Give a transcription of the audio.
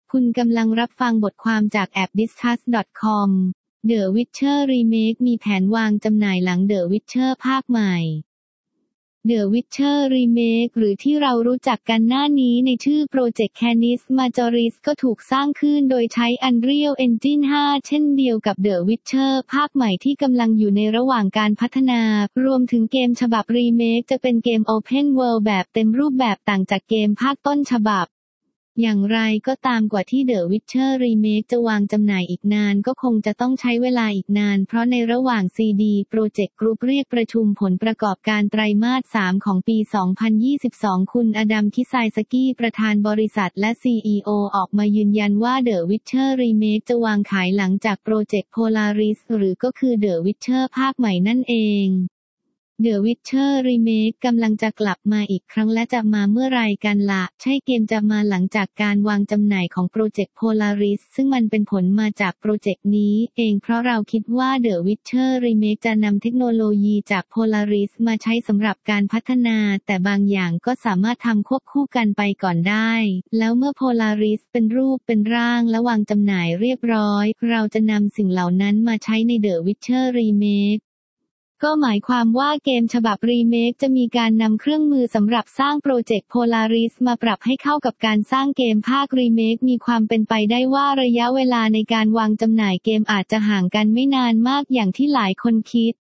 คุณกำลังรับฟังบทความจากแอป discuss.com The Witcher Remake มีแผนวางจำหน่ายหลัง The Witcher ภาคใหม่ The Witcher Remake หรือที่เรารู้จักกันหน้านี้ในชื่อโปรเจกต์ Canis Majoris ก็ถูกสร้างขึ้นโดยใช้ Unreal Engine 5 เช่นเดียวกับ The Witcher ภาคใหม่ที่กำลังอยู่ในระหว่างการพัฒนารวมถึงเกมฉบับ Remake จะเป็นเกม Open World แบบเต็มรูปแบบต่างจากเกมภาคต้นฉบับอย่างไรก็ตามกว่าที่ The Witcher Remake จะวางจำหน่ายอีกนานก็คงจะต้องใช้เวลาอีกนานเพราะในระหว่าง CD Projekt Group เรียกประชุมผลประกอบการไตรมาส 3 ของปี 2022 คุณอดัม คิไซสกี้ประธานบริษัทและ CEO ออกมายืนยันว่า The Witcher Remake จะวางขายหลังจากโปรเจกต์ Polaris หรือก็คือ The Witcher ภาคใหม่นั่นเอง The Witcher Remake กำลังจะกลับมาอีกครั้งและจะมาเมื่อไรกันล่ะใช่เกมจะมาหลังจากการวางจำหน่ายของโปรเจกต์ Polaris ซึ่งมันเป็นผลมาจากโปรเจกต์นี้เองเพราะเราคิดว่า The Witcher Remake จะนำเทคโนโลยีจาก Polaris มาใช้สำหรับการพัฒนาแต่บางอย่างก็สามารถทำควบคู่กันไปก่อนได้แล้วเมื่อ Polaris เป็นรูปเป็นร่างและวางจำหน่ายเรียบร้อยเราจะนำสิ่งเหล่านั้นมาใช้ใน The Witcher Remakeก็หมายความว่าเกมฉบับรีเมคจะมีการนำเครื่องมือสำหรับสร้างโปรเจกต์ Polaris มาปรับให้เข้ากับการสร้างเกมภาครีเมคมีความเป็นไปได้ว่าระยะเวลาในการวางจำหน่ายเกมอาจจะห่างกันไม่นานมากอย่างที่หลายคนคิด